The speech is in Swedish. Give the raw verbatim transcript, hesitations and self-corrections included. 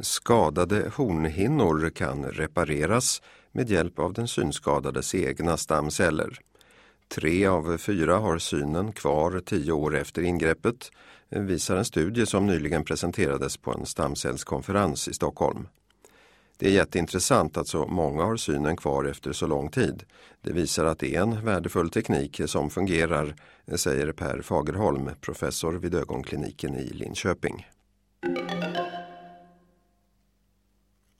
Skadade hornhinnor kan repareras med hjälp av den synskadades egna stamceller. Tre av fyra har synen kvar tio år efter ingreppet, visar en studie som nyligen presenterades på en stamcellskonferens i Stockholm. Det är jätteintressant att så många har synen kvar efter så lång tid. Det visar att det är en värdefull teknik som fungerar, säger Per Fagerholm, professor vid ögonkliniken i Linköping.